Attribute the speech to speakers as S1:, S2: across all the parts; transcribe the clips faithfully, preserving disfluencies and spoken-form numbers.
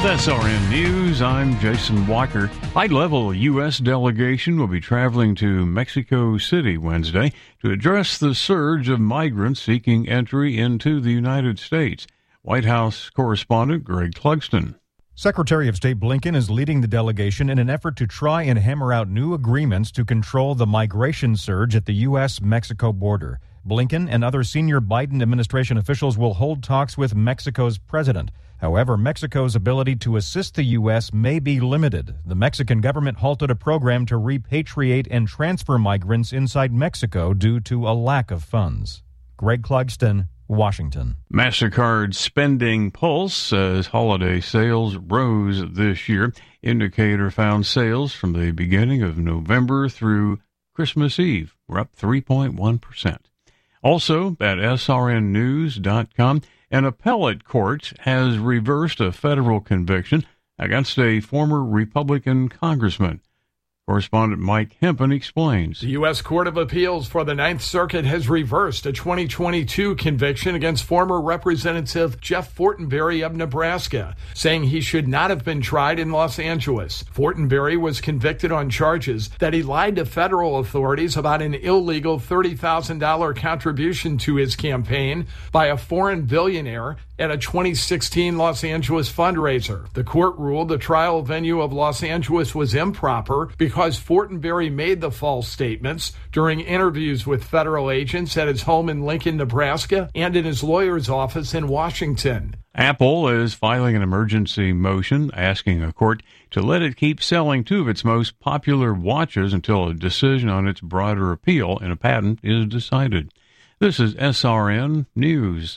S1: With S R N News, I'm Jason Walker. High-level U S delegation will be traveling to Mexico City Wednesday to address the surge of migrants seeking entry into the United States. White House correspondent Greg Clugston.
S2: Secretary of State Blinken is leading the delegation in an effort to try and hammer out new agreements to control the migration surge at the U S Mexico border. Blinken and other senior Biden administration officials will hold talks with Mexico's president. However, Mexico's ability to assist the U S may be limited. The Mexican government halted a program to repatriate and transfer migrants inside Mexico due to a lack of funds. Greg Clugston, Washington.
S1: MasterCard's spending pulse says holiday sales rose this year. Indicator found sales from the beginning of November through Christmas Eve were up three point one percent. Also, at S R N news dot com, an appellate court has reversed a federal conviction against a former Republican congressman. Correspondent Mike Hempen explains.
S3: The U S Court of Appeals for the Ninth Circuit has reversed a twenty twenty-two conviction against former Representative Jeff Fortenberry of Nebraska, saying he should not have been tried in Los Angeles. Fortenberry was convicted on charges that he lied to federal authorities about an illegal thirty thousand dollars contribution to his campaign by a foreign billionaire at a twenty sixteen Los Angeles fundraiser. The court ruled the trial venue of Los Angeles was improper because Fortenberry made the false statements during interviews with federal agents at his home in Lincoln, Nebraska, and in his lawyer's office in Washington.
S1: Apple is filing an emergency motion asking a court to let it keep selling two of its most popular watches until a decision on its broader appeal in a patent is decided. This is S R N News.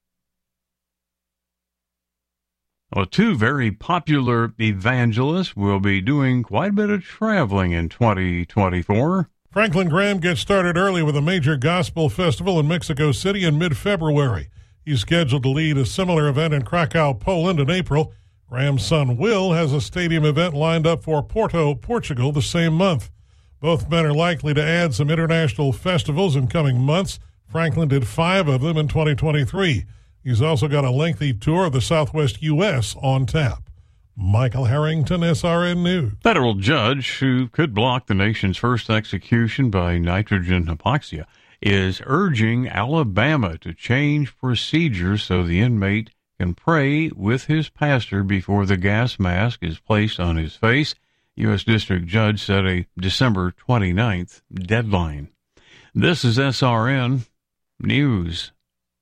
S1: Well, two very popular evangelists will be doing quite a bit of traveling in twenty twenty-four.
S4: Franklin Graham gets started early with a major gospel festival in Mexico City in mid-February. He's scheduled to lead a similar event in Krakow, Poland in April. Graham's son Will has a stadium event lined up for Porto, Portugal the same month. Both men are likely to add some international festivals in coming months. Franklin did five of them in twenty twenty-three. He's also got a lengthy tour of the Southwest U S on tap. Michael Harrington, S R N News.
S1: Federal judge who could block the nation's first execution by nitrogen hypoxia is urging Alabama to change procedures so the inmate can pray with his pastor before the gas mask is placed on his face. U S District Judge set a December twenty-ninth deadline. This is S R N News.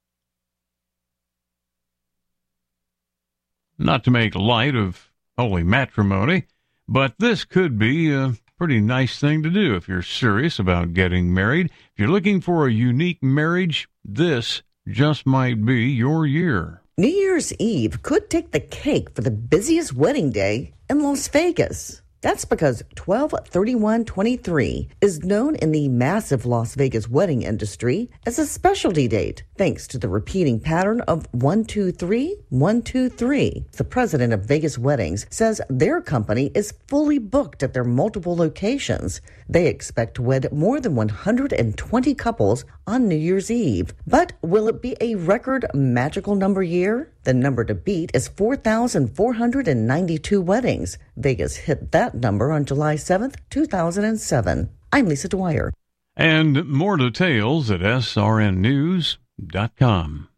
S1: Not to make light of holy matrimony, but this could be a pretty nice thing to do if you're serious about getting married. If you're looking for a unique marriage, this just might be your year.
S5: New Year's Eve could take the cake for the busiest wedding day in Las Vegas. That's because twelve thirty-one twenty-three is known in the massive Las Vegas wedding industry as a specialty date, thanks to the repeating pattern of one two three, one two three. The president of Vegas Weddings says their company is fully booked at their multiple locations. They expect to wed more than one hundred twenty couples on New Year's Eve. But will it be a record magical number year? The number to beat is four thousand four hundred ninety-two weddings. Vegas hit that number on July seventh, two thousand seven. I'm Lisa Dwyer.
S1: And more details at S R N news dot com.